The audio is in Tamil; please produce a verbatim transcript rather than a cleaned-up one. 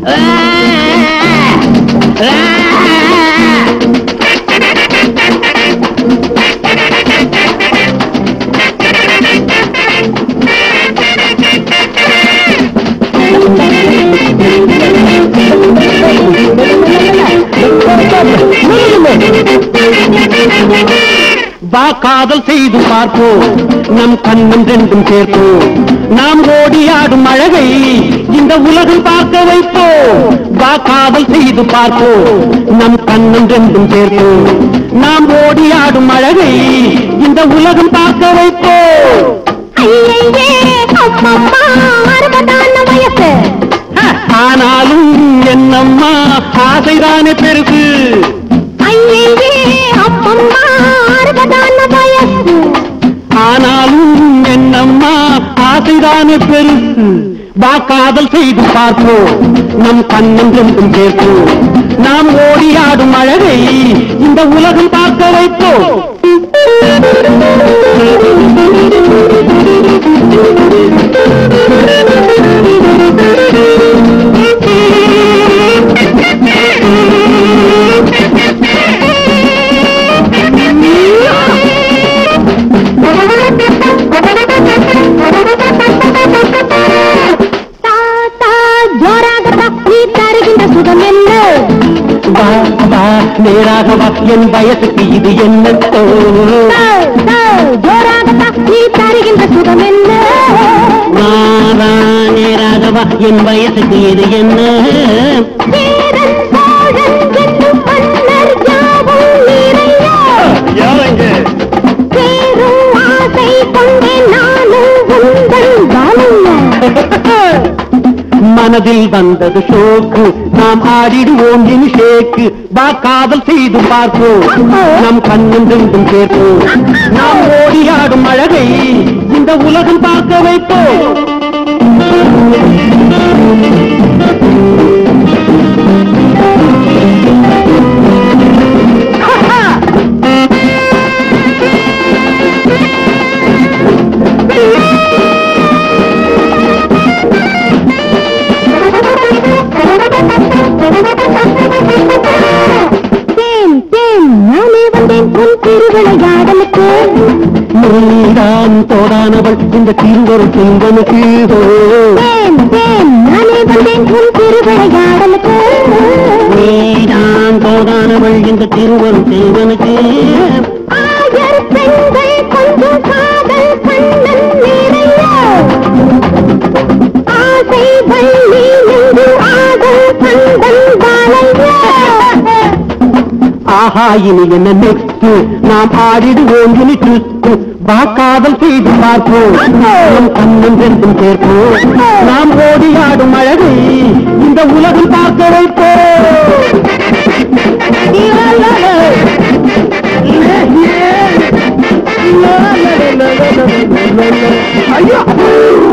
வா காதல் செய்து பார்ப்போம் நம் கண்ணன் ரெண்டும் சேர்ப்போம் நாம் ஓடியாடும் அழகை இந்த உலகம் பார்க்க வைப்போம் வா காதல் செய்து பார்ப்போம் நம் கண்ணன் ரெண்டும் சேர்ப்போம் நாம் ஓடியாடும் அழகை இந்த உலகம் பார்க்க வைப்போம் ஆனாலும் என்னம்மா ஆசைதானே பெருசு ஆனாலும் என்னம்மா ஆசைதானே பெருசு வா காதல் செய்து பார்ப்போம் நம் கண்ணன் ரெண்டும் சேர்ப்போம் நாம் ஓடியாடும் அழகை இந்த உலகம் பார்க்க வைப்போம் நேராகவா என் வயசுக்கு இது என்ன நீ தருகின்ற சுகம் என்ன நேராகவா என் வயசுக்கு இது என்ன மனதில் வந்தது ஷோக்கு நாம் ஆடிடுவோம் இனி ஷேக்கு வா காதல் செய்து பார்ப்போம் நம் கண்ணன் ரெண்டும் சேர்ப்போம் நாம் ஓடியாடும் அழகை இந்த உலகம் பார்க்க வைப்போம் திருவிளையாடலுக்கு நீதான் தோடானவள் இந்த திருவரு செல்வனுக்கு நானே வந்தேன் உன் திருவிளையாடலுக்கு நீதான் தோடானவள் இந்த திருவரு செல்வனுக்கு ஆயர் பெண்கள் கொஞ்சம் காதல் கண்ணன் நிறைய ஆசை வள்ளி என்று ஆதல் கந்தன் வாழைய ஆஹா இனி என்ன நெக்ஸ்ட் நாம் ஆடிடுவோம் இனி ட்விஸ்ட் வா காதல் செய்து பார்ப்போம் நம் கண்ணன் ரெண்டும் சேர்ப்போம் நாம் ஓடியாடும் அழகை இந்த உலகம் பார்க்க வைப்போம் ஐயோ